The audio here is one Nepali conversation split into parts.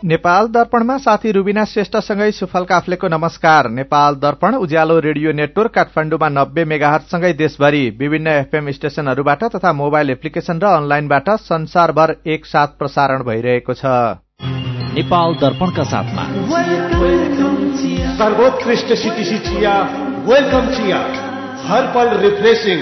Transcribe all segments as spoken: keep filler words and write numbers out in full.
नेपाल दर्पणमा साथी रुबिना श्रेष्ठसँगै सुफल काफ्लेको नमस्कार। नेपाल दर्पण उज्यालो रेडियो नेटवर्क काठमाडौँमा नब्बे मेगाहर्जसँगै देशभरि विभिन्न एफएम स्टेशनहरूबाट तथा मोबाइल एप्लिकेशन र अनलाइनबाट संसारभर एकसाथ प्रसारण भइरहेको छ। नेपाल दर्पणका साथमा सर्वोत्कृष्ट सिटिसी चिया, वेलकम चिया, हर पल रिफ्रेशिङ।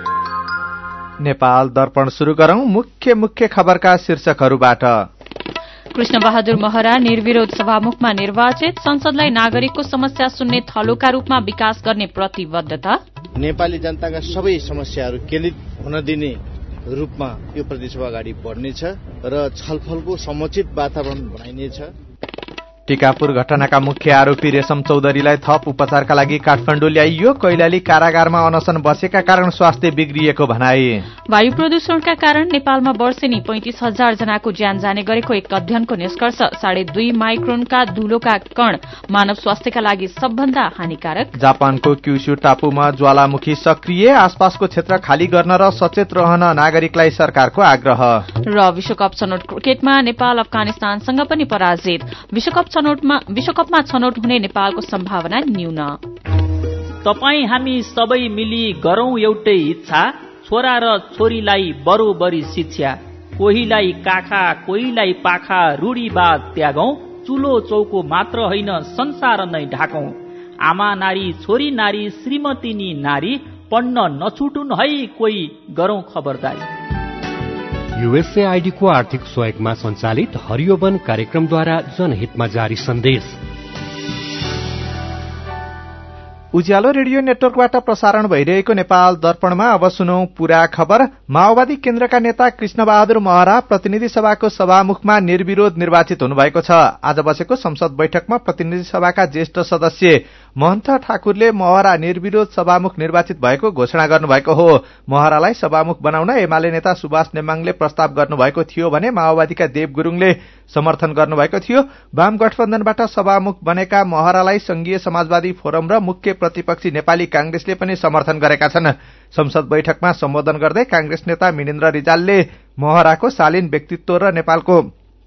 नेपाल दर्पण सुरु गरौं मुख्य मुख्य खबरका शीर्षकहरूबाट। कृष्ण बहादुर महरा निर्विरोध सभामुखमा निर्वाचित, संसदलाई नागरिकको समस्या सुन्ने थलोका रूपमा विकास गर्ने प्रतिबद्धता। नेपाली जनताका सबै समस्याहरू केन्द्रित हुन दिने रूपमा यो प्रदेशसभा अगाडि बढ्नेछ र छलफलको समुचित वातावरण बनाइनेछ। टिकापुर घटनाका मुख्य आरोपी रेशम चौधरीलाई थप उपचारका लागि काठमाडौँ ल्याइयो। कैलाली कारागारमा अनसन बसेका कारण स्वास्थ्य बिग्रिएको भनाई। वायु प्रदूषणका कारण नेपालमा वर्षेनी पैंतिस हजार जनाको ज्यान जाने गरेको एक अध्ययनको निष्कर्ष। साढे दुई माइक्रोनका धूलोका कण मानव स्वास्थ्यका लागि सबभन्दा हानिकारक। जापानको क्युशु टापुमा ज्वालामुखी सक्रिय, आसपासको क्षेत्र खाली गर्न र सचेत रहन नागरिकलाई सरकारको आग्रह। र विश्वकप छनौट क्रिकेटमा नेपाल अफगानिस्तानसँग पनि पराजित। विश्वकप विश्वकपमा छनौट हुने नेपालको सम्भावना न्यून। तपाई हामी सबै मिली गरौं एउटै इच्छा, छोरा र छोरीलाई बरोबरी शिक्षा। कोहीलाई काखा कोहीलाई पाखा रूढीवाद त्यागौं, चुलो चौको मात्र होइन संसार नै ढाकौं। आमा नारी छोरी नारी श्रीमती नि नारी, पढ्न नछुटुन् है कोही, गरौं खबरदारी। यूएसएआईडी को आर्थिक सहयोगमा सञ्चालित हरियो वन कार्यक्रमद्वारा जनहितमा जारी सन्देश। उज्यालो रेडियो नेटवर्कबाट प्रसारण भइरहेको नेपाल दर्पणमा अब सुनौं पूरा खबर। माओवादी केन्द्रका नेता कृष्ण बहादुर महरा प्रतिनिधि सभाको सभामुखमा निर्विरोध निर्वाचित हुनुभएको छ। आज बसेको संसद बैठकमा प्रतिनिधि सभाका ज्येष्ठ सदस्य महन्त ठाकुरले महरा निर्विरोध सभामुख निर्वाचित भएको घोषणा गर्नुभएको हो। महरालाई सभामुख बनाउन एमाले नेता सुभाष नेमाङले प्रस्ताव गर्नुभएको थियो भने माओवादीका देव गुरूङले समर्थन गर्नुभएको थियो। वाम गठबन्धनबाट सभामुख बनेका महरालाई संघीय समाजवादी फोरम र मुख्य प्रतिपक्षी नेपाली कांग्रेसले पनि समर्थन गरेका छन्। संसद बैठकमा सम्बोधन गर्दै कांग्रेस नेता मिनेन्द्र रिजालले महराको शालीन व्यक्तित्व र नेपालको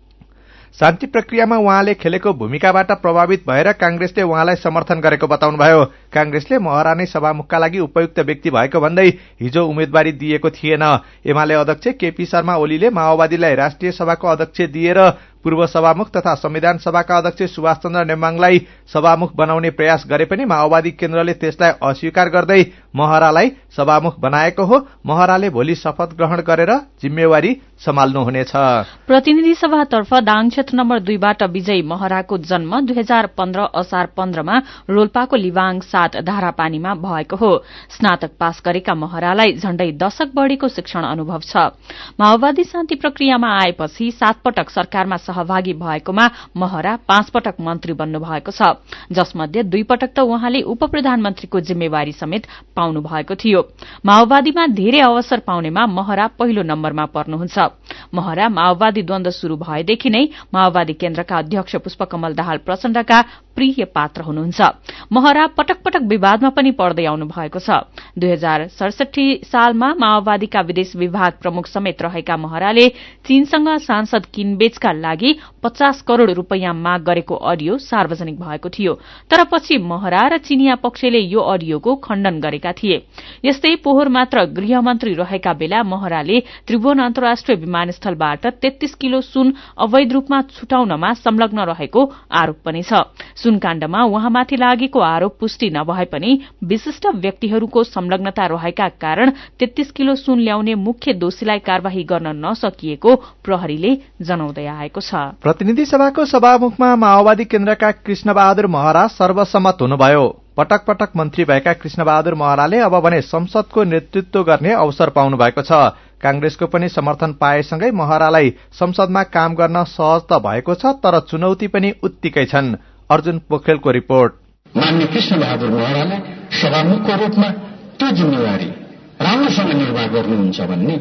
शान्ति प्रक्रियामा उहाँले खेलेको भूमिकाबाट प्रभावित भएर कांग्रेसले उहाँलाई समर्थन गरेको बताउनुभयो। कांग्रेसले महरा नै सभामुखका लागि उपयुक्त व्यक्ति भएको भन्दै हिजो उम्मेदवारी दिएको थिएन। एमाले अध्यक्ष केपी शर्मा ओलीले माओवादीलाई राष्ट्रिय सभाको अध्यक्ष दिएर पूर्व सभामुख तथा संविधान सभाका अध्यक्ष सुभाष चन्द्र नेमाङलाई सभामुख बनाउने प्रयास गरे पनि माओवादी केन्द्रले त्यसलाई अस्वीकार गर्दै महरालाई सभामुख बनाएको हो। महराले भोलि शपथ ग्रहण गरेर जिम्मेवारी सम्हाल्नुहुनेछ। प्रतिनिधि सभातर्फ दाङ क्षेत्र नम्बर दुईबाट विजयी महराको जन्म दुई हजार पन्ध्र असार पन्ध्रमा रोल्पाको लिवाङ सात धारापानीमा भएको हो। स्नातक पास गरेका महरालाई झण्डै दशक बढ़ीको शिक्षण अनुभव छ। माओवादी शान्ति प्रक्रियामा आएपछि सात पटक सरकारमा सहभागी भएकोमा महरा पाँच पटक मन्त्री बन्नु भएको छ, जसमध्ये दुई पटक त उहाँले उप प्रधानमन्त्रीको जिम्मेवारी समेत पाउनु भएको थियो। माओवादीमा धेरै अवसर पाउनेमा महरा पहिलो नम्बरमा पर्नुहुन्छ। महरा माओवादी द्वन्द शुरू भएदेखि नै माओवादी केन्द्रका अध्यक्ष पुष्पकमल दाहाल प्रचण्डका प्रिय पात्र हुनुहुन्छ। महरा पटक पटक विवादमा पनि पर्दै आउनु भएको छ। दुई हजार सडसठी सालमा माओवादीका विदेश विभाग प्रमुख समेत रहेका महराले चीनसँग सांसद किनबेचका लागि पचास करोड़ रूपियाँ माग गरेको अडियो सार्वजनिक भएको थियो। तर पछि महरा र चीनिया पक्षले यो अडियोको खण्डन गरेका थिए। यस्तै पोहोर मात्र गृहमन्त्री रहेका बेला महराले त्रिभुवन अन्तर्राष्ट्रिय विमानस्थलबाट तेत्तीस किलो सुन अवैध रूपमा छुटाउनमा संलग्न रहेको आरोप पनि छ। सुनकाण्डमा उहाँमाथि लागेको आरोप पुष्टि नभए पनि विशिष्ट व्यक्तिहरूको संलग्नता रहेका कारण तेत्तीस किलो सुन ल्याउने मुख्य दोषीलाई कार्यवाही गर्न नसकिएको प्रहरीले जनाउँदै आएको छ। प्रतिनिधि सभाको सभामुखमा माओवादी केन्द्रका कृष्ण बहादुर महरा सर्वसम्मत हुनुभयो। पटक पटक मन्त्री भएका कृष्ण बहादुर महराले अब भने संसदको नेतृत्व गर्ने अवसर पाउनु भएको छ। कांग्रेसको पनि समर्थन पाएसँगै महरालाई संसदमा काम गर्न सहज त भएको छ, तर चुनौती पनि उत्तिकै छन्। अर्जुन पोखरेलको रिपोर्ट। मान्य कृष्ण बहादुर महरालाई सभामुखको रूपमा त्यो जिम्मेवारी राम्रोसँग निर्वाह गर्नुहुन्छ भन्ने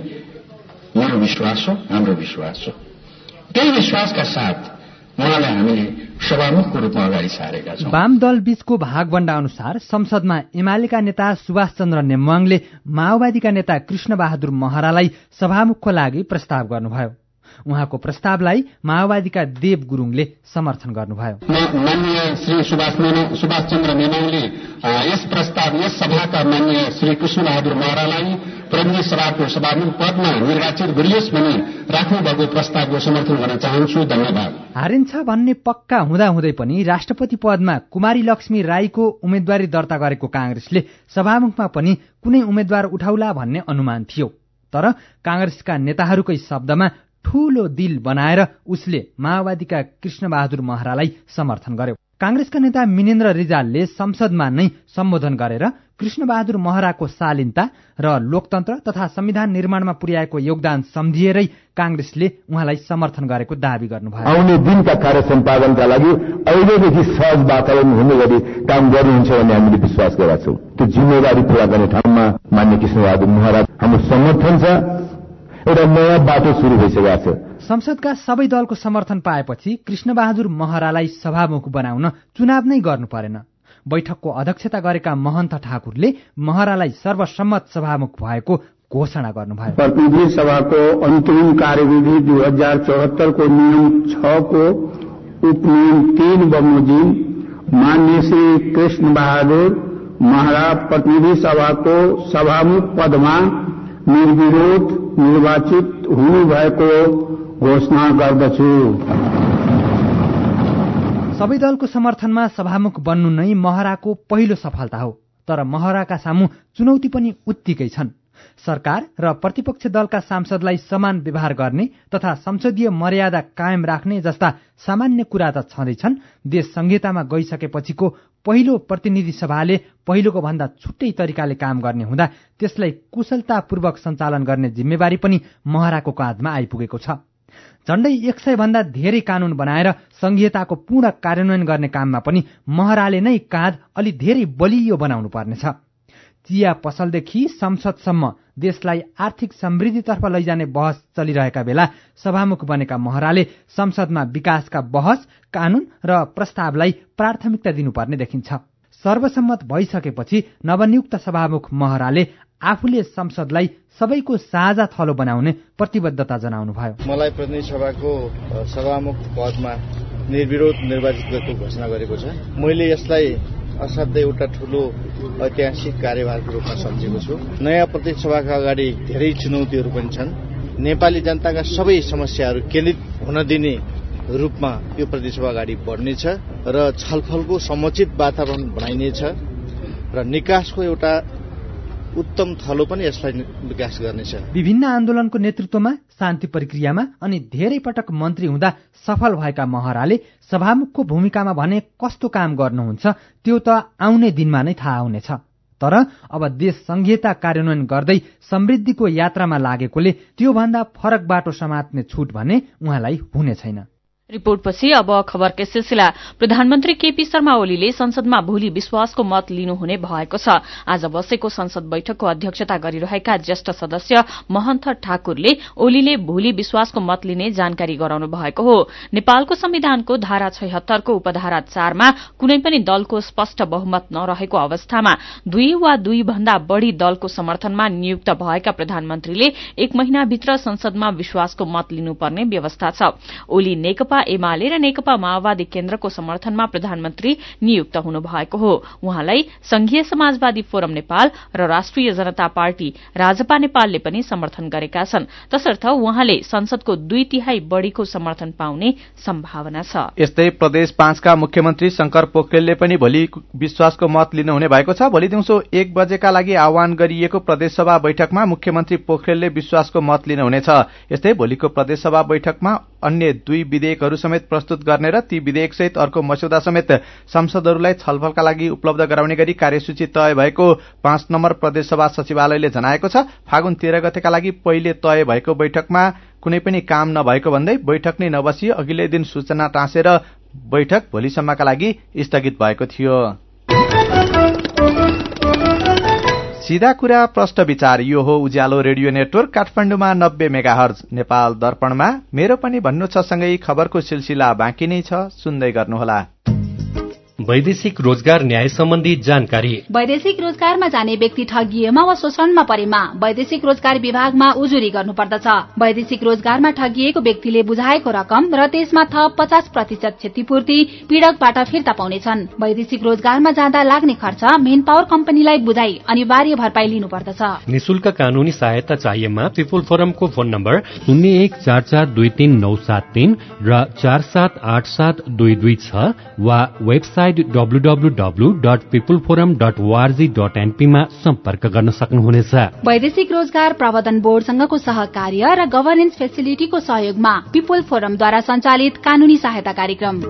मेरो विश्वास हो, हाम्रो विश्वास हो। त्यही विश्वासका साथ उहाँलाई हामीले सभामुखको रूपमा अगाडि सारेका छौं। वाम दल बीचको भागवण्डा अनुसार संसदमा एमालेका नेता सुभाष चन्द्र नेमाङले माओवादीका नेता कृष्ण बहादुर महरालाई सभामुखको लागि प्रस्ताव गर्नुभयो। उहाँको प्रस्तावलाई माओवादीका देव गुरुङले समर्थन गर्नुभयो। माननीय श्री सुभाष सुभाष चन्द्र मेनौले यस प्रस्ताव यस सभाका माननीय श्री कृष्णबहादुर महरालाई प्रतिनिधि सभाको सभामुख पदमा निर्वाचित गरियोस् भनी राख्नुभएको प्रस्तावको समर्थन गर्न चाहन्छु। धन्यवाद। हारिन्छ भन्ने पक्का हुँदाहुँदै पनि राष्ट्रपति पदमा कुमारी लक्ष्मी राईको उम्मेद्वारी दर्ता गरेको कांग्रेसले सभामुखमा पनि कुनै उम्मेद्वार उठाउला भन्ने अनुमान थियो। तर कांग्रेसका नेताहरूकै शब्दमा ठूलो दिल बनाएर उसले माओवादीका कृष्णबहादुर महरालाई समर्थन गर्यो। कांग्रेसका नेता मिनेन्द्र रिजालले संसदमा नै सम्बोधन गरेर कृष्णबहादुर महराको शालीनता र लोकतन्त्र तथा संविधान निर्माणमा पुर्याएको योगदान सम्झिएरै कांग्रेसले उहाँलाई समर्थन गरेको दावी गर्नुभयो। आउने दिनका कार्य सम्पादनका लागि अहिलेदेखि सहज वातावरण हुने गरी काम गर्नुहुन्छ भन्ने हामीले विश्वास गरेका छौं। त्यो जिम्मेवारी पूरा गर्ने ठाउँमा मान्य कृष्णबहादुर महरा हाम्रो समर्थन छ। एउटा नयाँ बाटो सुरु भइसकेको छ। संसदका सबै दलको समर्थन पाएपछि कृष्णबहादुर महरालाई सभामुख बनाउन चुनाव नै गर्नु परेन। बैठकको अध्यक्षता गरेका महन्त ठाकुरले महरालाई सर्वसम्मत सभामुख भएको घोषणा गर्नुभयो। प्रतिनिधि सभाको अन्तरिम कार्यविधि दुई हजार चौहत्तरको नियम छ को उपनियम तीन बमोजिम मान्य श्री कृष्णबहादुर महरा प्रतिनिधि सभाको सभामुख पदमा निर्विरोध निर्वाचित हुनुभएको घोषणा गर्दछु। सबै दलको समर्थनमा सभामुख बन्नु नै महराको पहिलो सफलता हो। तर महराका सामु चुनौती पनि उत्तिकै छन्। सरकार र प्रतिपक्ष दलका सांसदलाई समान व्यवहार गर्ने तथा संसदीय मर्यादा कायम राख्ने जस्ता सामान्य कुरा त छँदैछन्। देश संहितामा गइसकेपछिको पहिलो प्रतिनिधि सभाले पहिलोको भन्दा छुट्टै तरिकाले काम गर्ने हुँदा त्यसलाई कुशलतापूर्वक सञ्चालन गर्ने जिम्मेवारी पनि महराको काँधमा आइपुगेको छ। झण्डै एक सय भन्दा धेरै कानून बनाएर संहिताको पूर्ण कार्यान्वयन गर्ने काममा पनि महराले नै काँध अलि धेरै बलियो बनाउनु पर्नेछ। चिया पसलदेखि संसदसम्म देशलाई आर्थिक समृद्धितर्फ लैजाने बहस चलिरहेका बेला सभामुख बनेका महराले संसदमा विकासका बहस, कानून र प्रस्तावलाई प्राथमिकता दिनुपर्ने देखिन्छ। सर्वसम्मत भइसकेपछि नवनियुक्त सभामुख महराले आफूले संसदलाई सबैको साझा थलो बनाउने प्रतिबद्धता जनाउनुभयो। मलाई प्रतिनिधि सभाको सभामुख पदमा निर्विरोध निर्वाचित गरेको घोषणा गरेको छ। मैले यसलाई असाध्यै एउटा ठूलो ऐतिहासिक कार्यभारको रूपमा सम्झेको छु। नयाँ प्रतिनिधि सभाका अगाडि धेरै चुनौतीहरू पनि छन्। नेपाली जनताका सबै समस्याहरू केन्द्रित हुन दिने रूपमा यो प्रतिनिधि सभा अगाडि बढ्नेछ र छलफलको समुचित वातावरण बनाइनेछ र निकासको एउटा उत्तम थलो पनि यसलाई विकास गर्नेछ। विभिन्न आन्दोलनको नेतृत्वमा, शान्ति प्रक्रियामा अनि धेरै पटक मन्त्री हुँदा सफल भएका महराले सभामुखको भूमिकामा भने कस्तो काम गर्नुहुन्छ त्यो त आउने दिनमा नै थाहा हुनेछ। तर अब देश संहिता कार्यान्वयन गर्दै समृद्धिको यात्रामा लागेकोले त्योभन्दा फरक बाटो समात्ने छुट भने उहाँलाई हुने छैन। रिपोर्टपछि अब खबरकै सिलसिला। प्रधानमन्त्री केपी शर्मा ओलीले संसदमा भोलि विश्वासको मत लिनुहुने भएको छ। आज बसेको संसद बैठकको अध्यक्षता गरिरहेका ज्येष्ठ सदस्य महन्त ठाकुरले ओलीले भोलि विश्वासको मत लिने जानकारी गराउनु भएको हो। नेपालको संविधानको धारा छयहत्तरको उपधारा चारमा कुनै पनि दलको स्पष्ट बहुमत नरहेको अवस्थामा दुई वा दुई भन्दा बढ़ी दलको समर्थनमा नियुक्त भएका प्रधानमन्त्रीले एक महिनाभित्र संसदमा विश्वासको मत लिनुपर्ने व्यवस्था छ। ओली नेकपा एमाले र नेकपा माओवादी केन्द्रको समर्थनमा प्रधानमन्त्री नियुक्त हुनुभएको हो। उहाँलाई संघीय समाजवादी फोरम नेपाल र राष्ट्रिय जनता पार्टी राजपा नेपालले पनि समर्थन गरेका छन्। तसर्थ उहाँले संसदको दुई तिहाई बढ़ीको समर्थन पाउने सम्भावना छ। यस्तै प्रदेश पाँचका मुख्यमन्त्री शंकर पोखरेलले पनि भोलि विश्वासको मत लिनुहुने भएको छ। भोलि दिउँसो एक बजेका लागि आह्वान गरिएको प्रदेशसभा बैठकमा मुख्यमन्त्री पोखरेलले विश्वासको मत लिनुहुनेछ। यस्तै भोलिको प्रदेशसभा बैठकमा अन्य दुई विधेयकहरू समेत प्रस्तुत गर्ने र ती विधेयक सहित अर्को मस्यौदा समेत सांसदहरूलाई छलफलका लागि उपलब्ध गराउने गरी कार्यसूची तय भएको पाँच नम्बर प्रदेशसभा सचिवालयले जनाएको छ। फागुन तेह्र गतेका लागि पहिले तय भएको बैठकमा कुनै पनि काम नभएको भन्दै बैठक नै नबसी अघिल्लै दिन सूचना टाँसेर बैठक भोलिसम्मका लागि स्थगित भएको थियो। सीधा कुरा प्रश्न विचार, यो हो उज्यालो रेडियो नेटवर्क काठमाडौँमा नब्बे मेगाहर्ज, नेपाल दर्पणमा मेरो पनि भन्नु छ सँगै खबरको सिलसिला बाँकी नै छ, सुन्दै गर्नुहोला। वैदेशिक रोजगार न्याय सम्बन्धी जानकारी। वैदेशिक रोजगारमा जाने व्यक्ति ठगिएमा वा शोषणमा परेमा वैदेशिक रोजगार विभागमा उजुरी गर्नुपर्दछ। वैदेशिक रोजगारमा ठगिएको व्यक्तिले बुझाएको रकम र त्यसमा थप पचास प्रतिशत क्षतिपूर्ति पीड़कबाट फिर्ता पाउनेछन्। वैदेशिक रोजगारमा जाँदा लाग्ने खर्च मेन पावर कम्पनीलाई बुझाई अनिवार्य भरपाई लिनुपर्दछ। निशुल्क कानूनी सहायता चाहिएमा पिपुल फोरमको फोन नम्बर शून्य एक चार चार दुई तीन नौ सात तीन र चार सात आठ सात दुई दुई छ वा website W W W dot people forum dot ORG dot NP मा सम्पर्क गर्न सक्नुहुनेछ। वैदेशिक रोजगार प्रबन्धन बोर्डसँगको सहकार्य र गभर्नेन्स फेसिलिटीको सहयोगमा पिपुल फोरमद्वारा सञ्चालित कानूनी सहायता कार्यक्रम।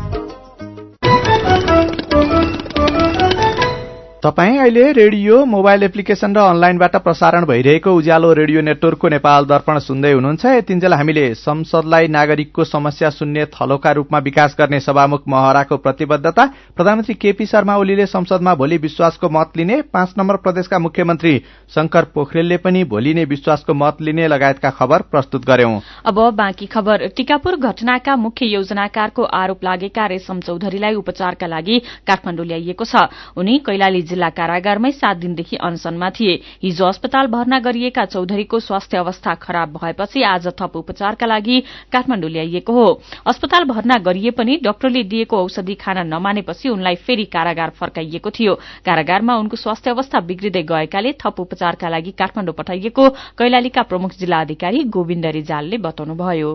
तपाई अहिले रेडियो मोबाइल एप्लिकेशन र अनलाइनबाट प्रसारण भइरहेको उज्यालो रेडियो नेटवर्कको नेपाल दर्पण सुन्दै हुनुहुन्छ। यतिन्जेल हामीले संसदलाई नागरिकको समस्या सुन्ने थलोका रूपमा विकास गर्ने सभामुख महराको प्रतिबद्धता, प्रधानमन्त्री केपी शर्मा ओलीले संसदमा भोलि विश्वासको मत लिने, पाँच नम्बर प्रदेशका मुख्यमन्त्री शंकर पोखरेलले पनि भोलि नै विश्वासको मत लिने लगायतका खबर प्रस्तुत गर्यौं। अब बाँकी खबर। टीकापुर घटनाका मुख्य योजनाकारको आरोप लागेका रेशम चौधरीलाई उपचारका लागि काठमाडौँ ल्याइएको छ। उनी कैलाली जिल्ला कारागारमै सात दिनदेखि अनसनमा थिए। हिजो अस्पताल भर्ना गरिएका चौधरीको स्वास्थ्य अवस्था खराब भएपछि आज थप उपचारका लागि काठमाडौँ ल्याइएको हो। अस्पताल भर्ना गरिए पनि डाक्टरले दिएको औषधि खान नमानेपछि उनलाई फेरि कारागार फर्काइएको थियो। कारागारमा उनको स्वास्थ्य अवस्था बिग्रिँदै गएकाले थप उपचारका लागि काठमाडौँ पठाइएको कैलालीका प्रमुख जिल्ला अधिकारी गोविन्द रिजालले बताउनुभयो।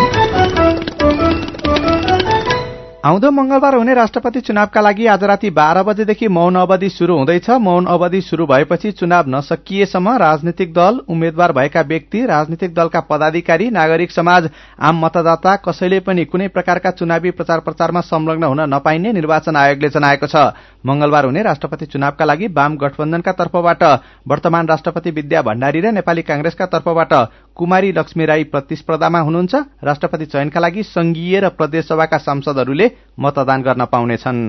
आउँदो मंगलबार हुने राष्ट्रपति चुनावका लागि आज राति बाह्र बजेदेखि मौन अवधि शुरू हुँदैछ। मौन अवधि शुरू भएपछि चुनाव नसकिएसम्म राजनीतिक दल, उम्मेद्वार भएका व्यक्ति, राजनीतिक दलका पदाधिकारी, नागरिक समाज, आम मतदाता कसैले पनि कुनै प्रकारका चुनावी प्रचार प्रचारमा संलग्न हुन नपाइने निर्वाचन आयोगले जनाएको छ। मंगलबार हुने राष्ट्रपति चुनावका लागि वाम गठबन्धनका तर्फबाट वर्तमान राष्ट्रपति विद्या भण्डारी र नेपाली कांग्रेसका तर्फबाट कुमारी लक्ष्मी राई प्रतिस्पर्धामा हुनुहुन्छ। राष्ट्रपति चयनका लागि संघीय र प्रदेश सभाका सांसदहरूले मतदान गर्न पाउनेछन्।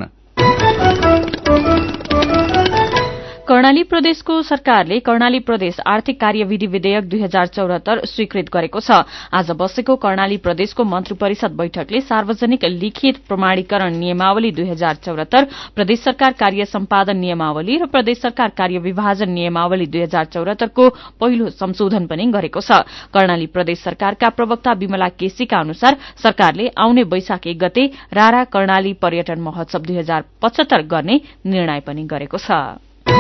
कर्णाली प्रदेशको सरकारले कर्णाली प्रदेश आर्थिक कार्यविधि विधेयक दुई हजार चौहत्तर स्वीकृत गरेको छ। आज बसेको कर्णाली प्रदेशको मन्त्री परिषद बैठकले सार्वजनिक लिखित प्रमाणीकरण नियमावली दुई हजार चौहत्तर, प्रदेश सरकार कार्य सम्पादन नियमावली र प्रदेश सरकार कार्य विभाजन नियमावली दुई हजार चौहत्तरको पहिलो संशोधन पनि गरेको छ। कर्णाली प्रदेश सरकारका प्रवक्ता विमला केसीका अनुसार सरकारले आउने वैशाख एक गते रारा कर्णाली पर्यटन महोत्सव दुई हजार पचहत्तर गर्ने निर्णय पनि गरेको छ।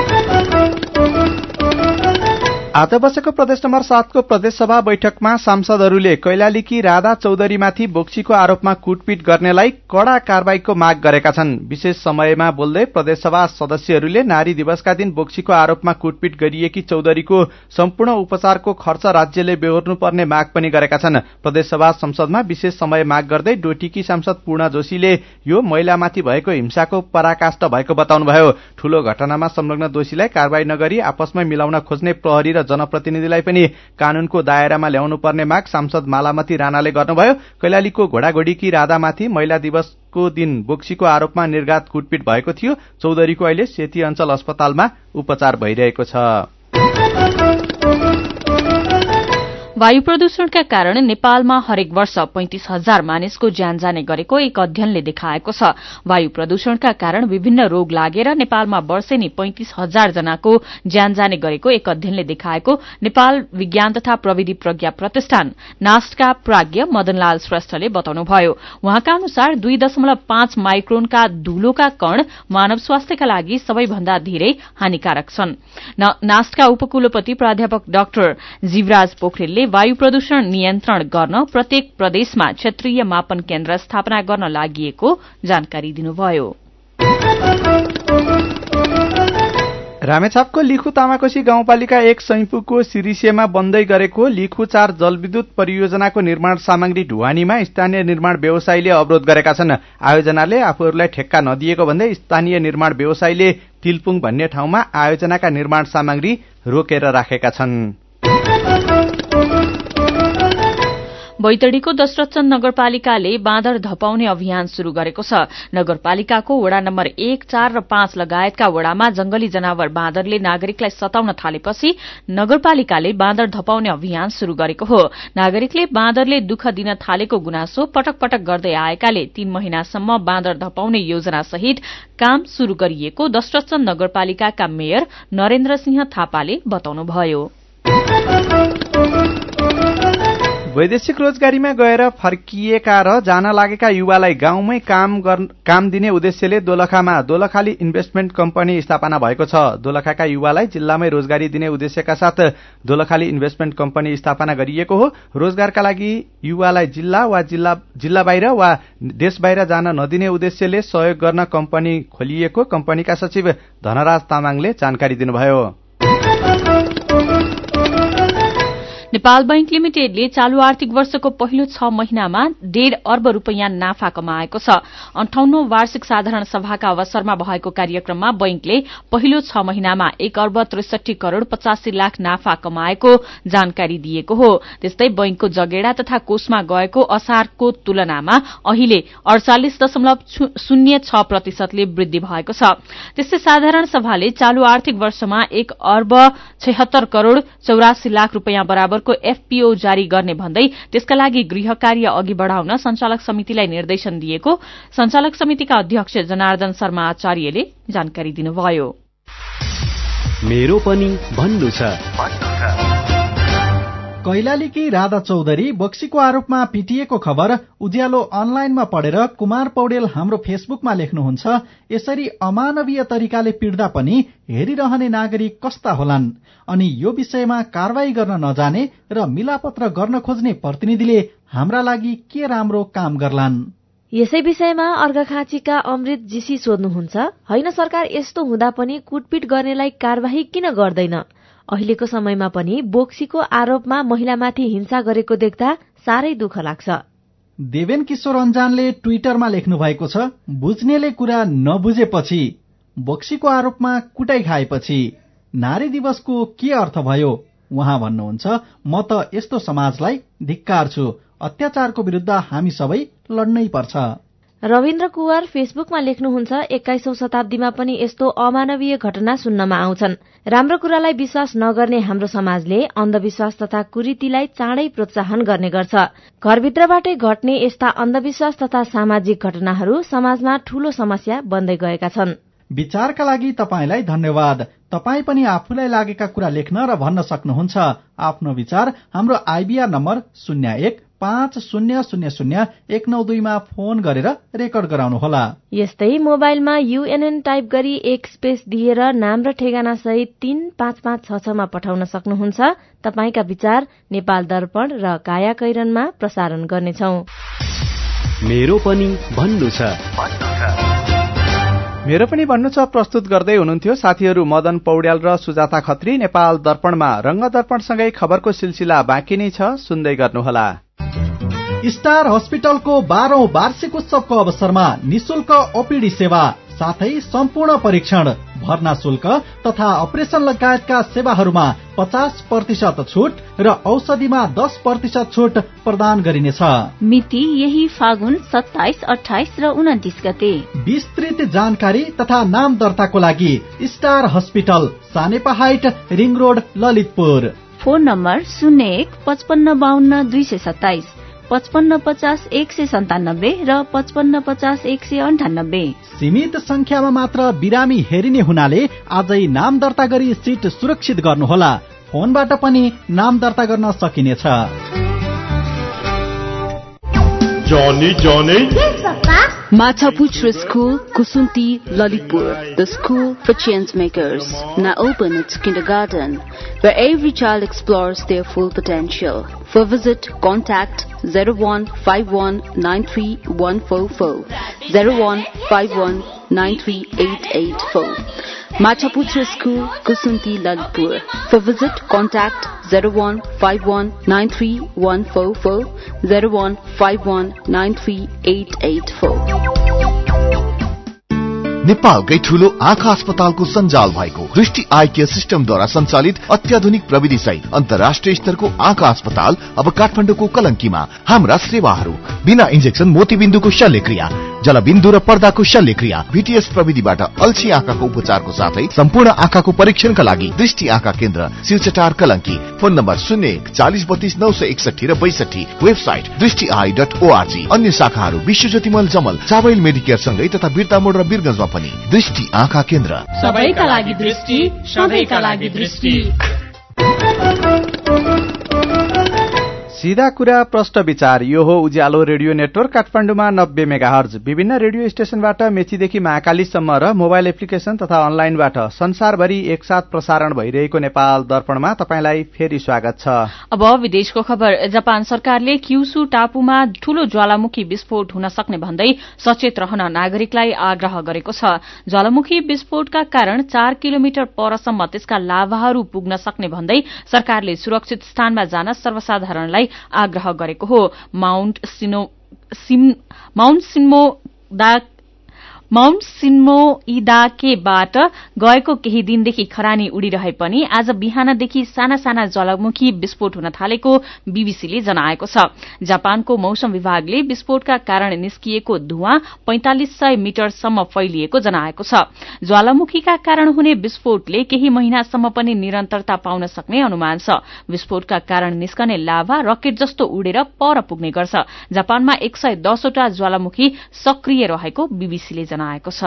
आज बसेको प्रदेश नम्बर सातको प्रदेश सभा बैठकमा सांसदहरूले कैलालीकी राधा चौधरीमाथि बोक्सीको आरोपमा कुटपिट गर्नेलाई कड़ा कारवाहीको माग गरेका छन्। विशेष समयमा बोल्दै प्रदेशसभा सदस्यहरूले नारी दिवसका दिन बोक्सीको आरोपमा कुटपिट गरिएकी चौधरीको सम्पूर्ण उपचारको खर्च राज्यले बेहोर्नुपर्ने माग पनि गरेका छन्। प्रदेशसभा संसदमा विशेष समय माग गर्दै डोटीकी सांसद पूर्ण जोशीले यो महिलामाथि भएको हिंसाको पराकाष्ठ भएको बताउनुभयो। ठूलो घटनामा संलग्न दोषीलाई कारवाही नगरी आपसमै मिलाउन खोज्ने प्रहरी र जनप्रतिनिधिलाई पनि कानूनको दायरामा ल्याउनु पर्ने माग सांसद मालामती राणाले गर्नुभयो। कैलालीको घोडाघोडीकी राधामाथि महिला दिवसको दिन बोक्सीको आरोपमा निर्घात कुटपिट भएको थियो। चौधरीको अहिले सेती अञ्चल अस्पतालमा उपचार भइरहेको छ। वायु प्रदूषणका कारण नेपालमा हरेक वर्ष पैंतिस हजार मानिसको ज्यान जाने गरेको एक अध्ययनले देखाएको छ। वायु प्रदूषणका कारण विभिन्न रोग लागेर नेपालमा वर्षेनी पैंतिस हजार जनाको ज्यान जाने गरेको एक अध्ययनले देखाएको नेपाल विज्ञान तथा प्रविधि प्रज्ञा प्रतिष्ठान नास्टका प्राज्ञ मदनलाल श्रेष्ठले बताउनुभयो। उहाँका अनुसार दुई दशमलव पाँच माइक्रोनका धूलोका कण मानव स्वास्थ्यका लागि सबैभन्दा धेरै हानिकारक छन्। नास्टका उपकुलपति प्राध्यापक डाक्टर जीवराज पोखरेलले वायु प्रदूषण नियन्त्रण गर्न प्रत्येक प्रदेशमा क्षेत्रीय मापन केन्द्र स्थापना गर्न लागि जानकारी दिनुभयो। रामेछापको लिखु तामाकोशी गाउँपालिका एक सैपुको सिरिसेमा बन्दै गरेको लिखु चार जलविद्युत परियोजनाको निर्माण सामग्री ढुवानीमा स्थानीय निर्माण व्यवसायीले अवरोध गरेका छन्। आयोजनाले आफूहरूलाई ठेक्का नदिएको भन्दै स्थानीय निर्माण व्यवसायीले तिलपुङ भन्ने ठाउँमा आयोजनाका निर्माण सामग्री रोकेर राखेका छन्। बैतडीको दशरथचन्द नगरपालिकाले बाँदर धपाउने अभियान शुरू गरेको छ। नगरपालिकाको वडा नम्बर एक, चार र पाँच लगायतका वडामा जंगली जनावर बाँदरले नागरिकलाई सताउन थालेपछि नगरपालिकाले बाँदर धपाउने अभियान शुरू गरेको हो। नागरिकले बाँदरले दुःख दिन थालेको गुनासो पटक पटक गर्दै आएकाले तीन महिनासम्म बाँदर धपाउने योजना सहित काम शुरू गरिएको दशरथचन्द नगरपालिकाका मेयर नरेन्द्र सिंह थापाले बताउनुभयो। वैदेशिक रोजगारीमा गएर फर्किएका र जान लागेका युवालाई गाउँमै काम काम दिने उद्देश्यले दोलखामा दोलखाली इन्भेस्टमेन्ट कम्पनी स्थापना भएको छ। दोलखाका युवालाई जिल्लामै रोजगारी दिने उद्देश्यका साथ दोलखाली इन्भेस्टमेन्ट कम्पनी स्थापना गरिएको हो। रोजगारका लागि युवालाई जिल्ला वा जिल्ला जिल्ला बाहिर वा देश बाहिर जान नदिने उद्देश्यले सहयोग गर्न कम्पनी खोलिएको कम्पनीका सचिव धनराज तामाङले जानकारी दिनुभयो। नेपाल बैंक लिमिटेडले चालू आर्थिक वर्षको पहिलो छ महिनामा डेढ़ अर्ब रूपियाँ नाफा कमाएको छ। अन्ठाउन्नौ वार्षिक साधारण सभाका अवसरमा भएको कार्यक्रममा बैंकले पहिलो छ महिनामा एक अर्ब त्रिसठी करोड़ पचासी लाख नाफा कमाएको जानकारी दिएको हो। त्यस्तै बैंकको जगेडा तथा कोषमा गएको असारको तुलनामा अहिले अड़चालिस दशमलव शून्य छ प्रतिशतले वृद्धि भएको छ। त्यस्तै साधारण सभाले चालू आर्थिक वर्षमा एक अर्ब छयत्तर करोड़ चौरासी लाख रूपियाँ बराबर को एफपीओ जारी गर्ने भन्दै त्यसका लागि गृह कार्य अघि बढ़ाउन संचालक समितिलाई निर्देशन दिएको संचालक समितिका अध्यक्ष जनार्दन शर्मा आचार्यले जानकारी दिनुभयो। मेरो पनि भन्नु छ। कैलालीकी राधा चौधरी बक्सीको आरोपमा पिटिएको खबर उज्यालो अनलाइनमा पढेर कुमार पौडेल हाम्रो फेसबुकमा लेख्नुहुन्छ, यसरी अमानवीय तरिकाले पिट्दा पनि हेरिरहने नागरिक कस्ता होलान् अनि यो विषयमा कारवाही गर्न नजाने र मिलापत्र गर्न खोज्ने प्रतिनिधिले हाम्रा लागि के राम्रो काम गर्लान्। यसै विषयमा अर्घाखाँचीका अमृत जीसी सोध्नुहुन्छ, होइन सरकार यस्तो हुँदा पनि कुटपिट गर्नेलाई कारवाही किन गर्दैन? अहिलेको समयमा पनि बोक्सीको आरोपमा महिलामाथि हिंसा गरेको देख्दा साह्रै दुःख लाग्छ। देवेन किशोर अन्जानले ट्विटरमा लेख्नु भएको छ, बुझ्नेले कुरा नबुझेपछि बोक्सीको आरोपमा कुटाई खाएपछि नारी दिवसको के अर्थ भयो? उहाँ भन्नुहुन्छ, म त यस्तो समाजलाई धिक्कारछु, अत्याचारको विरुद्ध हामी सबै लड्नै पर्छ। रविन्द्र कुवर फेसबुकमा लेख्नुहुन्छ, एक्काइसौं शताब्दीमा पनि यस्तो अमानवीय घटना सुन्नमा आउँछन्। राम्रो कुरालाई विश्वास नगर्ने हाम्रो समाजले अन्धविश्वास तथा कुरीतिलाई चाँडै प्रोत्साहन गर्ने गर्छ। घरभित्रबाटै घट्ने यस्ता अन्धविश्वास तथा सामाजिक घटनाहरू समाजमा ठूलो समस्या बन्दै गएका छन्। विचारका लागि तपाईलाई धन्यवाद। तपाई पनि आफूलाई लागेका कुरा लेख्न र भन्न सक्नुहुन्छ। आफ्नो विचार हाम्रो आइबीआर नम्बर शून्य एक पाँच शून्य शून्य शून्य एक नौ दुईमा फोन गरेर रेकर्ड गराउनुहोला। यस्तै मोबाइलमा यूएनएन टाइप गरी एक स्पेस दिएर नाम र ठेगाना सहित तीन पाँच पाँच छ छमा पठाउन सक्नुहुन्छ। तपाईका विचार नेपाल दर्पण र काया कैरनमा प्रसारण गर्नेछौ। मेरो पनि भन्नु छ। मेरो पनि भन्नु छ प्रस्तुत गर्दै हुनुहुन्थ्यो साथीहरू मदन पौड्याल र सुजाता खत्री। नेपाल दर्पणमा रंग दर्पणसँगै खबरको सिलसिला बाँकी नै छ, सुन्दै गर्नुहोला। स्टार हस्पिटलको बाह्रौं वार्षिक उत्सवको अवसरमा निशुल्क ओपीडी सेवा साथै सम्पूर्ण परीक्षण, भर्ना शुल्क तथा अपरेशन लगायतका सेवाहरूमा पचास प्रतिशत छूट र औषधिमा दस प्रतिशत छूट प्रदान गरिनेछ। मिति यही फागुन सत्ताइस अठाइस र उन्तिस गते। विस्तृत जानकारी तथा नाम दर्ताको लागि Star Hospital, Sanepa height, ring road, Lalitpur. Phone number शून्य एक पचपन्न बाहन्न दुई सय सत्ताइस, पचपन्न पचास एक सय सन्तानब्बे र पचपन्न पचास एक सय अन्ठानब्बे। सीमित संख्यामा मात्र बिरामी हेरिने हुनाले आजै नाम दर्ता गरी सिट सुरक्षित गर्नुहोला। फोनबाट पनि नाम दर्ता गर्न सकिनेछ। Johnny, Johnny. Yes, Papa. Machaputra School, Kusunti, Lalitpur, the school for change makers, now open its kindergarten, where every child explores their full potential. For visit, contact zero one five one nine three one four four, zero one five one nine three eight eight four. Machaputra School, Kusunti, Lalitpur. For visit, contact zero one five one nine three one four four, zero one five one nine three eight eight four. नेपालकै ठूलो आँखा अस्पतालको सञ्जाल भएको दृष्टि आई केयर सिस्टमद्वारा सञ्चालित अत्याधुनिक प्रविधि सहित अन्तर्राष्ट्रिय स्तरको आँखा अस्पताल अब काठमाडौँको कलंकीमा। हाम्रा सेवाहरू बिना इन्जेक्सन मोतीबिन्दुको शल्यक्रिया, जलबिन्दु र पर्दाको शल्यक्रिया, भीटीएस प्रविधिबाट अल्छी आँखाको उपचारको साथै सम्पूर्ण आँखाको परीक्षणका लागि दृष्टि आँखा केन्द्र शिवचटार कलंकी। फोन नम्बर शून्य एक चालीस बत्तीस नौ सय एकसठी र बैसठी। वेबसाइट दृष्टि आई डट ओआरजी। अन्य शाखाहरू विश्वज्योतिमल जमल, चाबैल मेडिकेयर सँगै तथा बिर्ता मोड र बिरगंजमा पनि। दृष्टि आँखा केन्द्र, सबैका लागि दृष्टि, सधैँका लागि दृष्टि। सीधा कुरा प्रष्ट विचार। यो हो उज्यालो रेडियो नेटवर्क काठमाडौँमा नब्बे मेगाहर्ज। विभिन्न रेडियो स्टेशनबाट मेचीदेखि महाकालीसम्म र मोबाइल एप्लिकेशन तथा अनलाइनबाट संसारभरि एकसाथ प्रसारण भइरहेको नेपाल दर्पणमा तपाईंलाई फेरि स्वागत छ। अब विदेशको खबर। जापान सरकारले क्युसु टापुमा ठूलो ज्वालामुखी विस्फोट हुन सक्ने भन्दै सचेत रहन नागरिकलाई आग्रह गरेको छ। ज्वालामुखी विस्फोटका कारण चार किलोमिटर परसम्म त्यसका लाभाहरू पुग्न सक्ने भन्दै सरकारले सुरक्षित स्थानमा जान सर्वसाधारणलाई आग्रह गरेको हो। माउन्ट सिनो सिम माउन्ट सिन्मो दा माउन्ट सिन्मोइदाकेबाट गएको केही दिनदेखि खरानी उडिरहे पनि आज बिहानदेखि साना साना ज्वालामुखी विस्फोट हुन थालेको बीबीसीले जनाएको छ। जापानको मौसम विभागले विस्फोटका कारण निस्किएको धुवाँ पैंतालिस सय मिटरसम्म फैलिएको जनाएको छ। ज्वालामुखीका कारण हुने विस्फोटले केही महिनासम्म पनि निरन्तरता पाउन सक्ने अनुमान छ। विस्फोटका कारण निस्कने लाभा रकेट जस्तो उडेर पर पुग्ने गर्छ। जापानमा एक सय दसवटा ज्वालामुखी सक्रिय रहेको बीबीसीले जनाएको छ।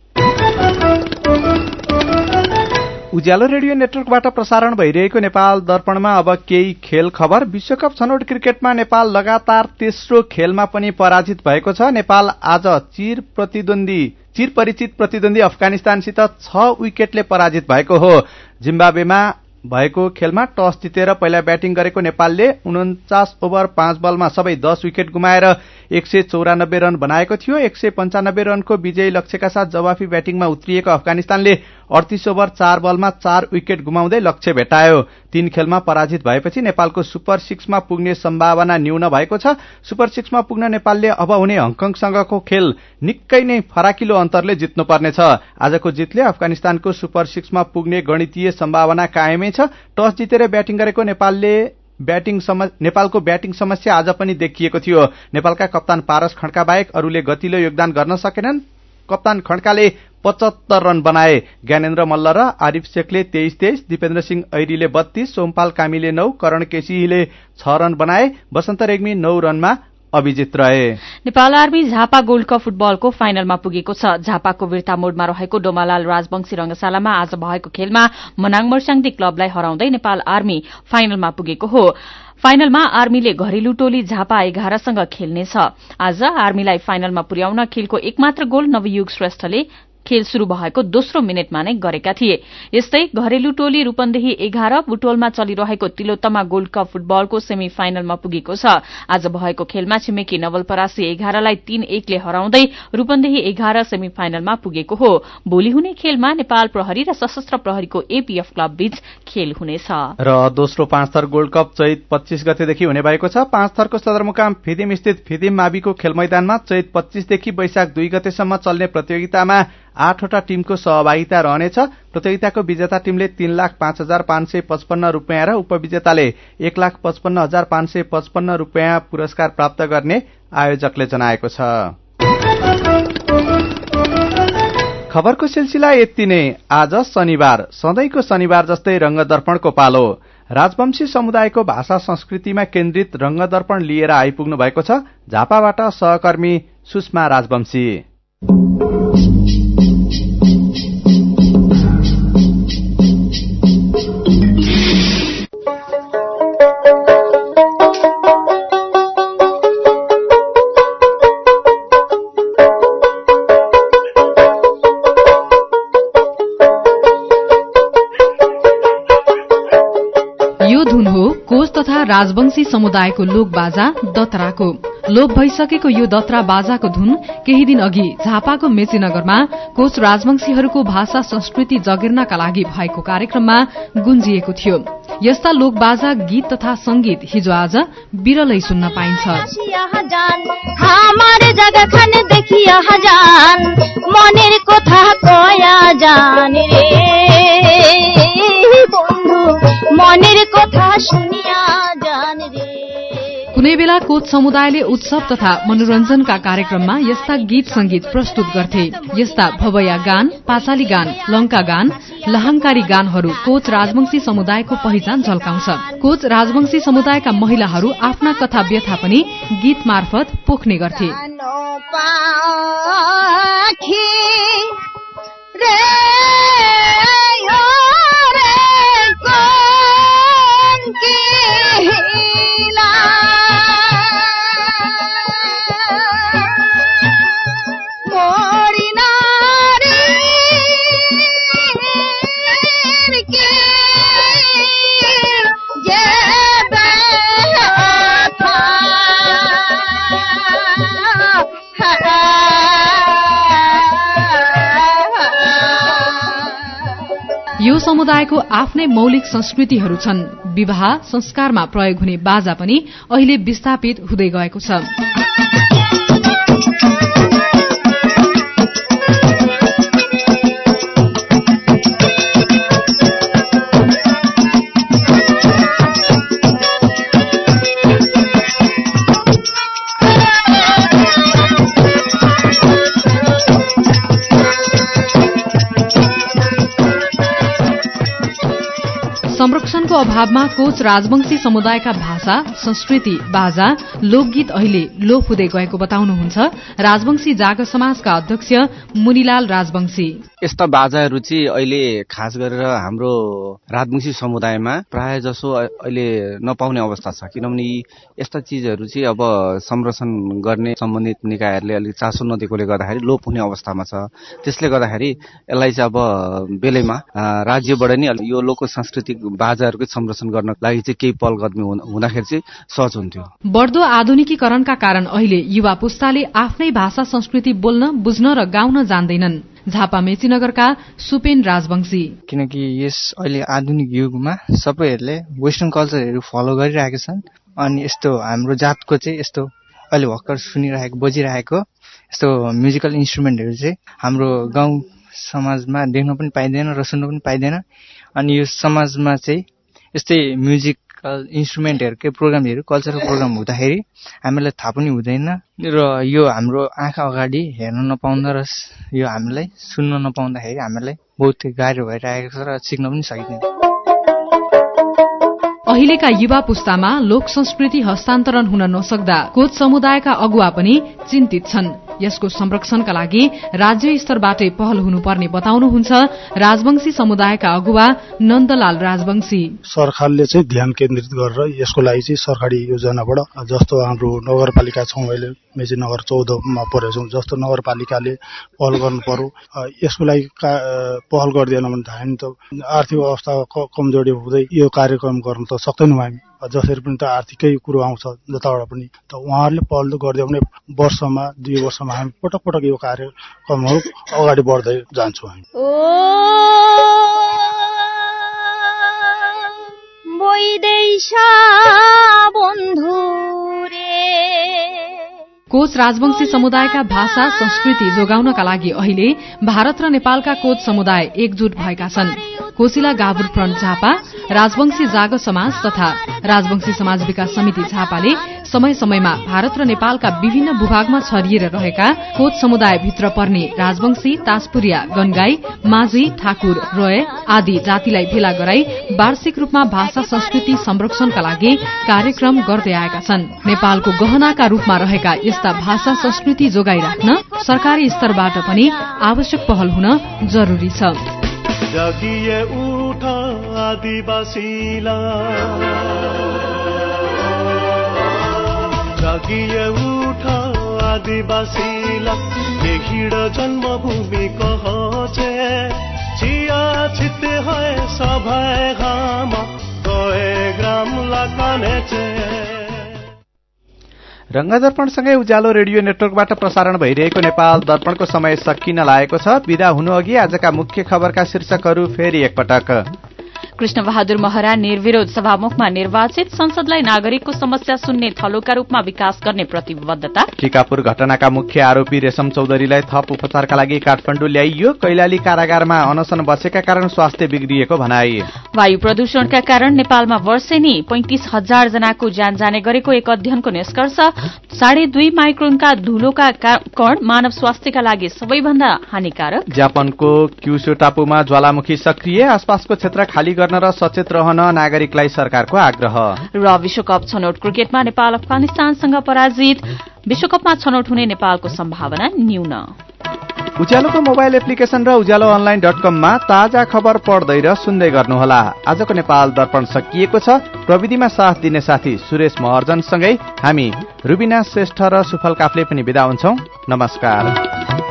उज्यालो रेडियो नेटवर्कबाट प्रसारण भइरहेको नेपाल दर्पणमा अब केही खेल खबर। विश्वकप छनौट क्रिकेटमा नेपाल लगातार तेस्रो खेलमा पनि पराजित भएको छ। नेपाल आज चिर प्रतिद्वन्दी चिर परिचित प्रतिद्वन्दी अफगानिस्तानसित छ विकेटले पराजित भएको हो। जिम्बाब्वेमा भएको खेलमा टस जितेर पहिला ब्याटिङ गरेको नेपालले उन्चास ओभर पाँच बलमा सबै दस विकेट गुमाएर एक सय चौरानब्बे रन बनाएको थियो। एक सय पञ्चानब्बे रनको विजयी लक्ष्यका साथ जवाफी ब्याटिङमा उत्रिएको अफगानिस्तानले अडतीस ओभर चार बलमा चार विकेट गुमाउँदै लक्ष्य भेटायो। तीन खेलमा पराजित भएपछि नेपालको सुपर सिक्समा पुग्ने सम्भावना न्यून भएको छ। सुपर सिक्समा पुग्न नेपालले अब हुने हङकङसँगको खेल निकै नै फराकिलो अन्तरले जित्नुपर्नेछ। आजको जितले अफगानिस्तानको सुपर सिक्समा पुग्ने गणितीय सम्भावना कायमै छ। टस जितेर ब्याटिङ गरेको नेपालले ब्याटिङ नेपालको ब्याटिङ समस्या आज पनि देखिएको थियो। नेपालका कप्तान पारस खड्का बाहेक अरूले गतिलो योगदान गर्न सकेनन्। कप्तान खड्काले पचहत्तर रन बनाए। ज्ञानेन्द्र मल्ल र आरिफ शेखले तेइस तेइस, दिपेन्द्र सिंह ऐरीले बत्तीस, सोमपाल कामीले नौ, करण केसीले छ रन बनाए। वसन्त रेग्मी नौ रनमा अभिजित रहे। Nepal army Jhapa gold cup फुटबलको फाइनलमा पुगेको छ। झापाको वीरता मोडमा रहेको डोमालाल राजवंशी रंगशालामा आज भएको खेलमा मनाङ मर्स्याङदी क्लबलाई हराउँदै नेपाल आर्मी फाइनलमा पुगेको हो। फाइनलमा आर्मीले घरेलु टोली झापा एघारसँग खेल्नेछ। आज आर्मीलाई फाइनलमा पुर्याउन खेलको एकमात्र गोल नवयुग श्रेष्ठले खेल शुरू भएको दोस्रो मिनटमा नै गरेका थिए। यस्तै घरेलु टोली रूपन्देही एघार बुटोलमा चलिरहेको तिलोत्तमा गोल्ड कप फुटबलको सेमी फाइनलमा पुगेको छ। आज भएको खेलमा छिमेकी नवलपरासी एघारलाई तीन एकले हराउँदै रूपन्देही एघार सेमी फाइनलमा पुगेको हो। भोलि हुने खेलमा नेपाल प्रहरी र सशस्त्र प्रहरीको एपीएफ क्लब बीच खेल हुनेछ। र दोस्रो पाँचथर गोल्ड कप चैत पच्चीस गतेदेखि हुने भएको छ। पाँचथरको सदरमुकाम फिदिम स्थित फिदिम माविको खेल मैदानमा चैत पच्चीसदेखि वैशाख दुई गतेसम्म चल्ने प्रतियोगितामा आठवटा टीमको सहभागिता रहनेछ। प्रतियोगिताको विजेता टीमले तीन लाख पाँच हजार पाँच सय पचपन्न रूपियाँ र उपविजेताले एक लाख पचपन्न हजार पाँच सय पचपन्न रूपियाँ पुरस्कार प्राप्त गर्ने आयोजकले जनाएको छ। खबरको सिलसिला यति नै। आज शनिबार, सधैँको शनिबार जस्तै रंगदर्पणको पालो। राजवंशी समुदायको भाषा संस्कृतिमा केन्द्रित रंगदर्पण लिएर आइपुग्नु भएको छ झापाबाट सहकर्मी सुषमा राजवंशी। राजवंशी समुदायको लोकबाजा दतराको लोप भइसकेको यो दत्रा बाजाको धुन केही दिन अघि झापाको मेचीनगरमा कोच राजवंशीहरूको भाषा संस्कृति जगेर्नका लागि भएको कार्यक्रममा गुन्जिएको थियो। यस्ता लोकबाजा गीत तथा संगीत हिजो आज बिरलै सुन्न पाइन्छ। মনের কথা কয়া জানে রে বন্ধু মনের কথা শুনিয়া জানে রে। कुनै बेला कोच समुदायले उत्सव तथा मनोरञ्जनका कार्यक्रममा यस्ता गीत संगीत प्रस्तुत गर्थे। यस्ता भवया गान, पासाली गान, लंका गान, लहंकारी गानहरू कोच राजवंशी समुदायको पहिचान झल्काउँछ। कोच राजवंशी समुदायका महिलाहरू आफ्ना कथा व्यथा पनि गीत मार्फत पोख्ने गर्थे। यो समुदायको आफ्नै मौलिक संस्कृतिहरू छन्। विवाह संस्कारमा प्रयोग हुने बाजा पनि अहिले विस्थापित हुँदै गएको छ। संरक्षणको अभावमा कोच राजवंशी समुदायका भाषा, संस्कृति, बाजा, लोकगीत अहिले लोप हुँदै गएको बताउनुहुन्छ राजवंशी जाग समाजका अध्यक्ष मुनिलाल राजवंशी। यस्ता बाजाहरू चाहिँ अहिले खास गरेर हाम्रो राजवंशी समुदायमा प्राय जसो अहिले नपाउने अवस्था छ, किनभने यस्ता चीजहरू चाहिँ अब संरक्षण गर्ने सम्बन्धित निकायहरूले अलिक चासो नदिएकोले गर्दाखेरि लोप हुने अवस्थामा छ। त्यसले गर्दाखेरि यसलाई चाहिँ अब बेलैमा राज्यबाट नै यो लोक सांस्कृतिक बाजाहरूको संरक्षण गर्नको लागि चाहिँ केही पहल कदमी हुँदाखेरि चाहिँ सहज हुन्थ्यो। बढ्दो आधुनिकीकरणका कारण अहिले युवा पुस्ताले आफ्नै भाषा संस्कृति बोल्न, बुझ्न र गाउन जान्दैनन्। झापा मेचीनगरका सुपेन राजवंशी। किनकि यस अहिले आधुनिक युगमा सबैहरूले वेस्टर्न कल्चरहरू फलो गरिरहेका छन्, अनि यस्तो हाम्रो जातको चाहिँ यस्तो अहिले भर्खर सुनिरहेको बजिरहेको यस्तो म्युजिकल इन्स्ट्रुमेन्टहरू चाहिँ हाम्रो गाउँ समाजमा देख्न पनि पाइँदैन र सुन्न पनि पाइँदैन। अनि यो समाजमा चाहिँ यस्तै म्युजिकल इन्स्ट्रुमेन्टहरूकै प्रोग्रामहरू, कल्चरल प्रोग्राम हुँदाखेरि हामीलाई थाहा पनि हुँदैन र यो हाम्रो आँखा अगाडि हेर्न नपाउँदा र यो हामीलाई सुन्न नपाउँदाखेरि हामीलाई बहुत गाह्रो भइरहेको छ र सिक्न पनि सकिँदैन। अहिलेका युवा पुस्तामा लोक संस्कृति हस्तान्तरण हुन नसक्दा कोच समुदायका अगुवा पनि चिन्तित छन्। यसको संरक्षणका लागि राज्य स्तरबाटै पहल हुनुपर्ने बताउनुहुन्छ राजवंशी समुदायका अगुवा नन्दलाल राजवंशी। सरकारले चाहिँ ध्यान केन्द्रित गरेर यसको लागि चाहिँ सरकारी योजनाबाट, जस्तो हाम्रो नगरपालिका छौँ अहिले मेचीनगर चौधमा परेको छौँ, जस्तो नगरपालिकाले पहल गर्नु पर्यो। यसको लागि पहल गरिदिएन भने हामी त आर्थिक अवस्था कमजोरी हुँदै यो कार्यक्रम गर्न त सक्दैनौँ हामी। जसरी पनि त आर्थिकै कुरो आउँछ जताबाट पनि, त उहाँहरूले पहल गरिदियो भने वर्षमा दुई वर्षमा हामी पटक पटक यो कार्यक्रमहरू अगाडि बढ्दै जान्छौँ हामी। कोच राजवंशी समुदायका भाषा संस्कृति जोगाउनका लागि अहिले भारत र नेपालका कोच समुदाय एकजुट भएका छन्। कोशिला गाभुर फ्रन्ट झापा, राजवंशी जाग समाज तथा राजवंशी समाज विकास समिति झापाले समय समयमा भारत र नेपालका विभिन्न भूभागमा छरिएर रहेका कोच समुदाय भित्र पर्ने राजवंशी, ताजपुरिया, गनगाई, माझी, ठाकुर, रोय आदि जातिलाई भेला गराई वार्षिक रूपमा भाषा संस्कृति संरक्षणका लागि कार्यक्रम गर्दै आएका छन्। नेपालको गहनाका रूपमा रहेका यस्ता भाषा संस्कृति जोगाई राख्न सरकारी स्तरबाट पनि आवश्यक पहल हुन जरूरी छ। जागिए उठ आदिवासीला, जागिए उठ आदिवासीला, देखिड जन्मभूमि कहचे चिया छिते है सभय घामा गए ग्राम लगानेचे। रंगदर्पणसँगै उज्यालो रेडियो नेटवर्कबाट प्रसारण भइरहेको नेपाल दर्पणको समय सकिन लागेको छ। बिदा हुनु अघि आजका मुख्य खबरका शीर्षकहरू फेरि एकपटक। कृष्णबहादुर महरा निर्विरोध सभामुखमा निर्वाचित। संसदलाई नागरिकको समस्या सुन्ने थलोका रूपमा विकास गर्ने प्रतिबद्धता। टिकापुर घटनाका मुख्य आरोपी रेशम चौधरीलाई थप उपचारका लागि काठमाडौँ ल्याइयो। कैलाली कारागारमा अनशन बसेका कारण स्वास्थ्य बिग्रिएको भनाई। वायु प्रदूषणका कारण नेपालमा वर्षेनी पैंतिस हजार जनाको ज्यान जाने गरेको एक अध्ययनको निष्कर्ष। साढे दुई माइक्रोनका धुलोका कण मानव स्वास्थ्यका लागि सबैभन्दा हानिकारक। जापानको क्युसो टापुमा ज्वालामुखी सक्रिय। आसपासको क्षेत्र खाली गर्न र सचेत रहन नागरिकलाई सरकारको आग्रह। र विश्वकप छनौट क्रिकेटमा नेपाल अफगानिस्तानसँग पराजित। विश्वकपमा छनौट हुने नेपालको सम्भावना न्यून। उज्यालोको मोबाइल एप्लिकेशन र उज्यालो अनलाइन डट कममा ताजा खबर पढ्दै र सुन्दै गर्नुहोला। आजको नेपाल दर्पण सकिएको छ। प्रविधिमा साथ दिने साथी सुरेश महर्जनसँगै हामी रुबिना श्रेष्ठ र सुफल काफले पनि बिदा हुन्छौं। नमस्कार।